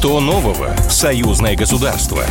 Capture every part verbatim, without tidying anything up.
Что нового в союзное государство?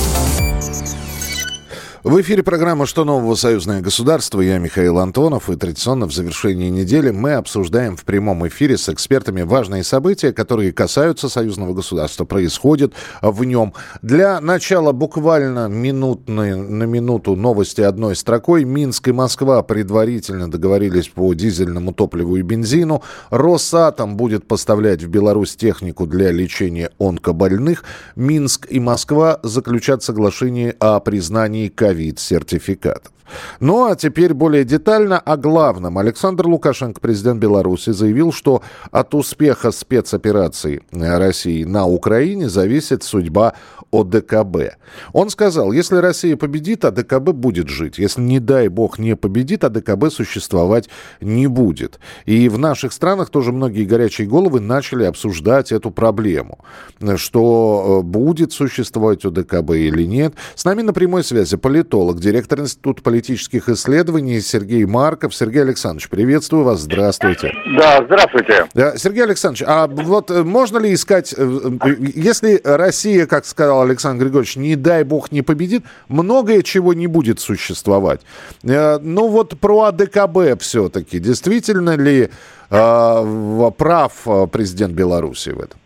В эфире программа «Что нового? Союзное государство». Я Михаил Антонов. И традиционно в завершении недели мы обсуждаем в прямом эфире с экспертами важные события, которые касаются союзного государства, происходят в нем. Для начала буквально минутные, на минуту новости одной строкой. Минск и Москва предварительно договорились по дизельному топливу и бензину. Росатом будет поставлять в Беларусь технику для лечения онкобольных. Минск и Москва заключат соглашение о признании ковид сертификатов. Ну а теперь более детально о главном. Александр Лукашенко, президент Беларуси, заявил, что от успеха спецоперации России на Украине зависит судьба о дэ ка бэ. Он сказал, если Россия победит, а дэ ка бэ будет жить. Если, не дай бог, не победит, а дэ ка бэ существовать не будет. И в наших странах тоже многие горячие головы начали обсуждать эту проблему. Что будет существовать о дэ ка бэ или нет. С нами на прямой связи политолог, директор Института политических исследований Сергей Марков. Сергей Александрович, приветствую вас. Здравствуйте. Да, здравствуйте. Сергей Александрович, а вот можно ли искать, если Россия, как сказал Александр Григорьевич, не дай бог не победит, многое чего не будет существовать. Ну вот про а дэ ка бэ все-таки. Действительно ли э, прав президент Беларуси в этом?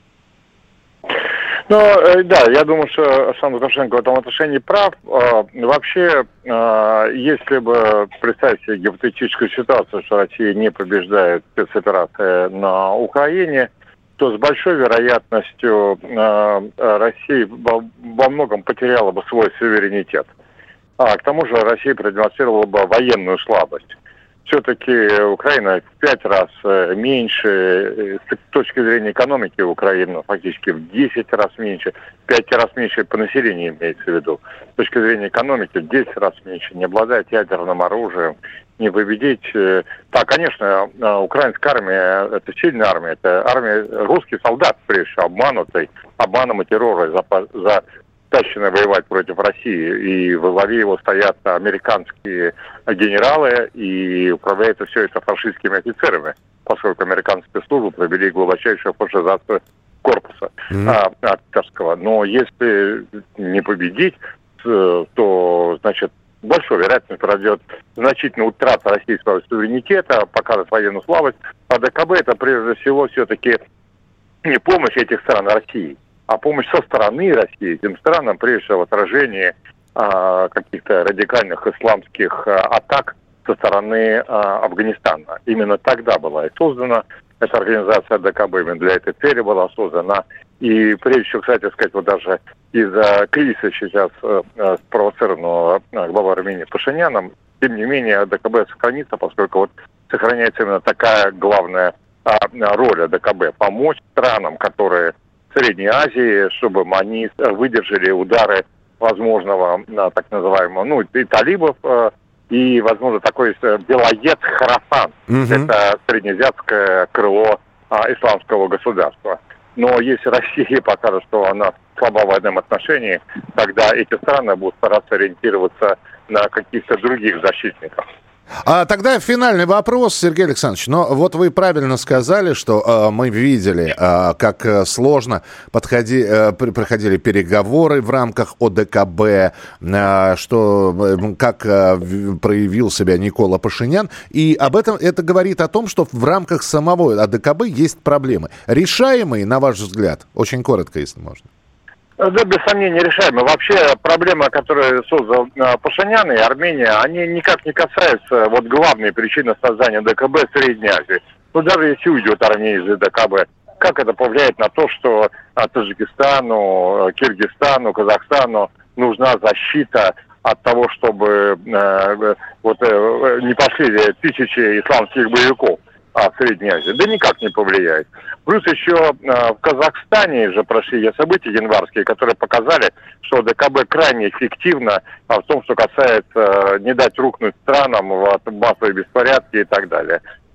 Ну, да, я думаю, что Александр Лукашенко в этом отношении прав. Вообще, если бы представить себе гипотетическую ситуацию, что Россия не побеждает спецоперации на Украине, то с большой вероятностью Россия во многом потеряла бы свой суверенитет. А к тому же Россия продемонстрировала бы военную слабость. Все-таки Украина в пять раз меньше, с точки зрения экономики Украины фактически в десять раз меньше, в пять раз меньше по населению имеется в виду. С точки зрения экономики в десять раз меньше, не обладает ядерным оружием, не победить. Да, конечно, украинская армия, это сильная армия, это армия, русский солдат, прежде всего, обманутый, обманом и террором за, за тащены воевать против России, и во главе его стоят американские генералы, и управляется все это фашистскими офицерами, поскольку американские спецслужбы провели глубочайшую фашизацию корпуса mm-hmm. офицерского. Но если не победить, то, значит, большой вероятность пройдет значительная утрата российского суверенитета, покажет военную слабость. А дэ ка бэ это прежде всего все-таки не помощь этих стран России, а помощь со стороны России этим странам, прежде всего в отражении а, каких-то радикальных исламских а, атак со стороны а, Афганистана. Именно тогда была и создана эта организация дэ ка бэ, именно для этой цели была создана. И прежде всего, кстати сказать, вот даже из-за кризиса сейчас а, спровоцированного главой Армении Пашиняном, тем не менее дэ ка бэ сохранится, поскольку вот сохраняется именно такая главная а, роль дэ ка бэ – помочь странам, которые Средней Азии, чтобы они выдержали удары возможного, так называемого, ну, и талибов, и, возможно, такой белоед Хорасан. Mm-hmm. Это среднеазиатское крыло а, исламского государства. Но если Россия покажет, что она слаба в этом отношении, тогда эти страны будут стараться ориентироваться на каких-то других защитников. А тогда финальный вопрос, Сергей Александрович. Но вот вы правильно сказали, что э, мы видели, э, как э, сложно подходи, э, проходили переговоры в рамках о дэ ка бэ, э, что, э, как э, проявил себя Никола Пашинян. И об этом это говорит о том, что в рамках самого о дэ ка бэ есть проблемы. Решаемые, на ваш взгляд? Очень коротко, если можно. Да, без сомнения, решаемы. Вообще, проблемы, которые создал Пашинян и Армения, они никак не касаются вот главной причины создания дэ ка бэ в Средней Азии. Ну, даже если уйдет Армения из дэ ка бэ, как это повлияет на то, что Таджикистану, Киргизстану, Казахстану нужна защита от того, чтобы э, вот, э, не пошли тысячи исламских боевиков в Средней Азии? Да никак не повлияет. Плюс еще э, в Казахстане же прошли события январские, которые показали, что дэ ка бэ крайне эффективно а, в том, что касается э, не дать рухнуть странам в массовые беспорядки и так далее.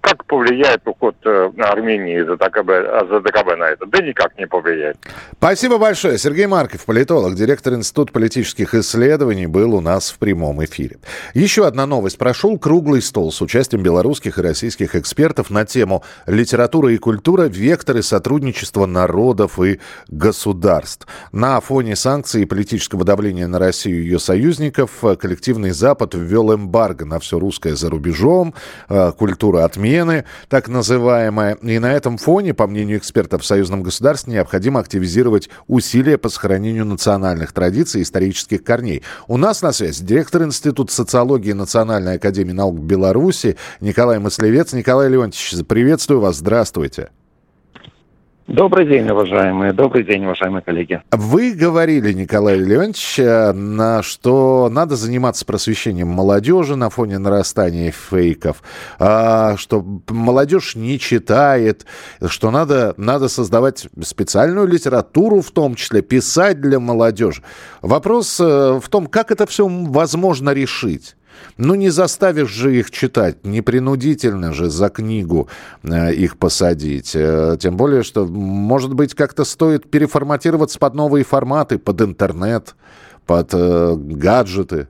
как повлияет уход Армении из АДКБ на это? Да никак не повлияет. Спасибо большое. Сергей Марков, политолог, директор Института политических исследований, был у нас в прямом эфире. Еще одна новость. Прошел круглый стол с участием белорусских и российских экспертов на тему «Литература и культура. Векторы сотрудничества народов и государств». На фоне санкций и политического давления на Россию и ее союзников коллективный Запад ввел эмбарго на все русское за рубежом, культура отмены, так называемая. И на этом фоне, по мнению экспертов в союзном государстве, необходимо активизировать усилия по сохранению национальных традиций и исторических корней. У нас на связи директор Института социологии Национальной академии наук Беларуси Николай Мыслевец. Николай Леонтьевич, приветствую вас. Здравствуйте. Добрый день, уважаемые. Добрый день, уважаемые коллеги. Вы говорили, Николай Леонтьевич, на что надо заниматься просвещением молодежи на фоне нарастания фейков, что молодежь не читает, что надо, надо создавать специальную литературу, в том числе писать для молодежи. Вопрос в том, как это все возможно решить. Ну, не заставишь же их читать, не принудительно же за книгу э, их посадить. Э, тем более, что, может быть, как-то стоит переформатироваться под новые форматы, под интернет, под э, гаджеты.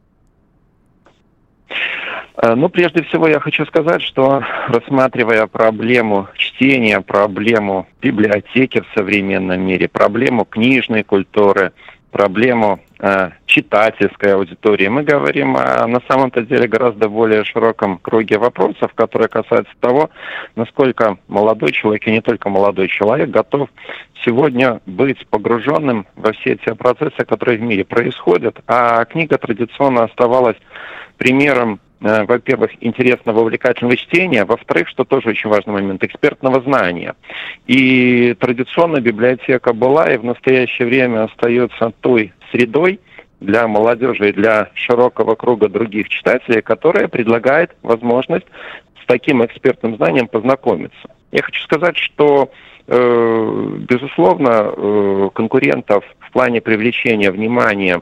Ну, прежде всего, я хочу сказать, что, рассматривая проблему чтения, проблему библиотеки в современном мире, проблему книжной культуры, проблему э, читательской аудитории, мы говорим о, на самом-то деле, гораздо более широком круге вопросов, которые касаются того, насколько молодой человек, и не только молодой человек, готов сегодня быть погруженным во все те процессы, которые в мире происходят. А книга традиционно оставалась примером, во-первых, интересного, увлекательного чтения, во-вторых, что тоже очень важный момент, экспертного знания. И традиционно библиотека была и в настоящее время остается той средой для молодежи и для широкого круга других читателей, которая предлагает возможность с таким экспертным знанием познакомиться. Я хочу сказать, что, э, безусловно, э, конкурентов в плане привлечения внимания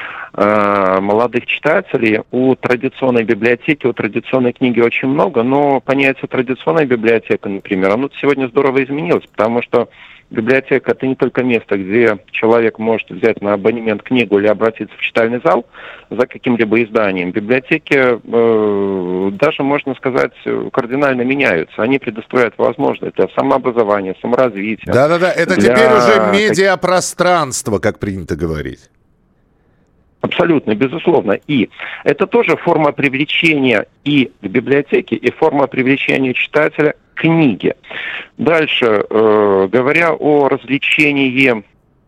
молодых читателей у традиционной библиотеки, у традиционной книги очень много, но понятие традиционная библиотека, например, оно сегодня здорово изменилось, потому что библиотека — это не только место, где человек может взять на абонемент книгу или обратиться в читальный зал за каким-либо изданием. Библиотеки э, даже, можно сказать, кардинально меняются. Они предоставляют возможность для самообразования, саморазвития. Да-да-да, это для... теперь уже медиапространство, как принято говорить. Абсолютно, безусловно. И это тоже форма привлечения и к библиотеке, и форма привлечения читателя к книге. Дальше, э, говоря о развлечении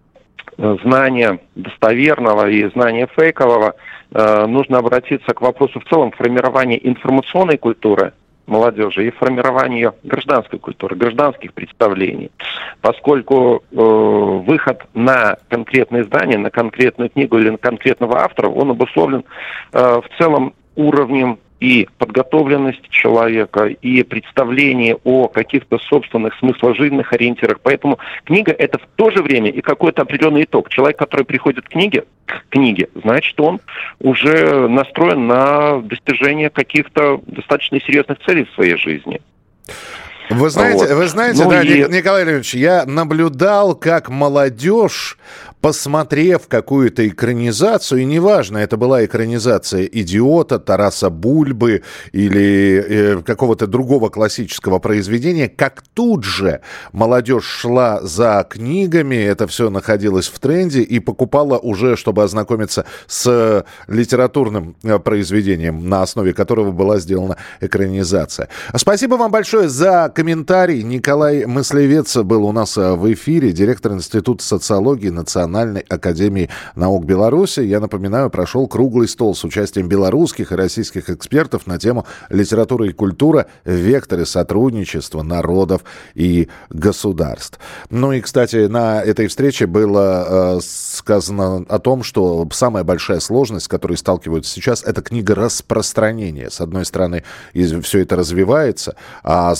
знания достоверного и знания фейкового, э, нужно обратиться к вопросу в целом формирования информационной культуры молодежи и формирования гражданской культуры, гражданских представлений, поскольку э, выход на конкретное издание, на конкретную книгу или на конкретного автора, он обусловлен э, в целом уровнем и подготовленности человека, и представление о каких-то собственных смысложжизненных ориентирах. Поэтому книга — это в то же время и какой-то определенный итог. Человек, который приходит к книге, к книге, значит, он уже настроен на достижение каких-то достаточно серьезных целей в своей жизни. Вы знаете, вот. вы знаете, ну да, и... Николай Леонидович, я наблюдал, как молодежь, посмотрев какую-то экранизацию, и неважно, это была экранизация «Идиота», Тараса Бульбы или э, какого-то другого классического произведения, как тут же молодежь шла за книгами, это все находилось в тренде, и покупала уже, чтобы ознакомиться с литературным произведением, на основе которого была сделана экранизация. Спасибо вам большое за комментарий. Николай Мыслевец был у нас в эфире, директор Института социологии Национальной академии наук Беларуси. Я напоминаю, прошел круглый стол с участием белорусских и российских экспертов на тему «Литература и культура. Векторы сотрудничества народов и государств». Ну и, кстати, на этой встрече было э, сказано о том, что самая большая сложность, с которой сталкиваются сейчас, это книга распространения. С одной стороны, все это развивается, а с другой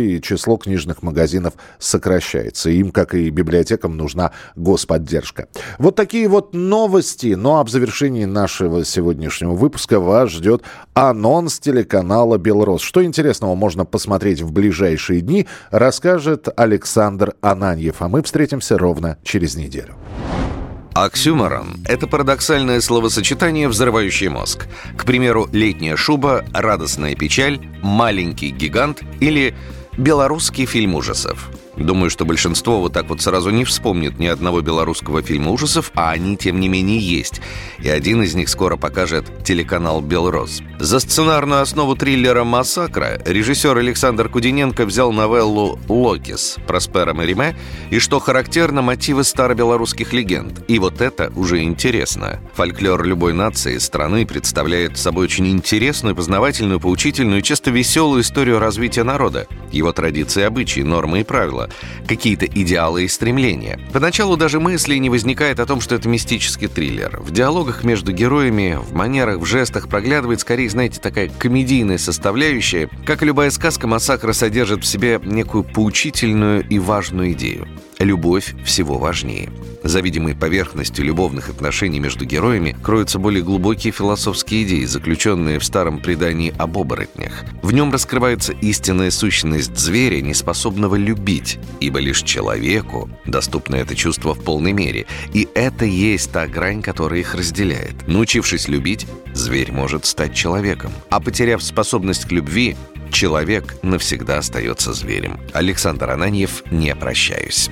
и число книжных магазинов сокращается. Им, как и библиотекам, нужна господдержка. Вот такие вот новости. Но об завершении нашего сегодняшнего выпуска вас ждет анонс телеканала «Белрос». Что интересного можно посмотреть в ближайшие дни, расскажет Александр Ананьев. А мы встретимся ровно через неделю. Оксюморон – это парадоксальное словосочетание, взрывающее мозг. К примеру, летняя шуба, радостная печаль, маленький гигант или белорусский фильм ужасов. Думаю, что большинство вот так вот сразу не вспомнит ни одного белорусского фильма ужасов, а они, тем не менее, есть. И один из них скоро покажет телеканал «Белрос». За сценарную основу триллера «Массакра» режиссер Александр Кудиненко взял новеллу «Локис» Проспера Мериме и, что характерно, мотивы старобелорусских легенд. И вот это уже интересно. Фольклор любой нации и страны представляет собой очень интересную, познавательную, поучительную и часто веселую историю развития народа, его традиции, обычаи, нормы и правила, какие-то идеалы и стремления. Поначалу даже мысли не возникает о том, что это мистический триллер. В диалогах между героями, в манерах, в жестах проглядывает скорее, знаете, такая комедийная составляющая. Как и любая сказка, «Массакра» содержит в себе некую поучительную и важную идею. Любовь всего важнее. За видимой поверхностью любовных отношений между героями кроются более глубокие философские идеи, заключенные в старом предании об оборотнях. В нем раскрывается истинная сущность зверя, неспособного любить, ибо лишь человеку доступно это чувство в полной мере. И это есть та грань, которая их разделяет. Научившись любить, зверь может стать человеком. А потеряв способность к любви, человек навсегда остается зверем. Александр Ананьев, «Не прощаюсь».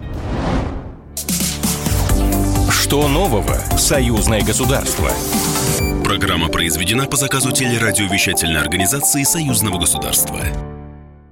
Что нового? Союзное государство. Программа произведена по заказу телерадиовещательной организации Союзного государства.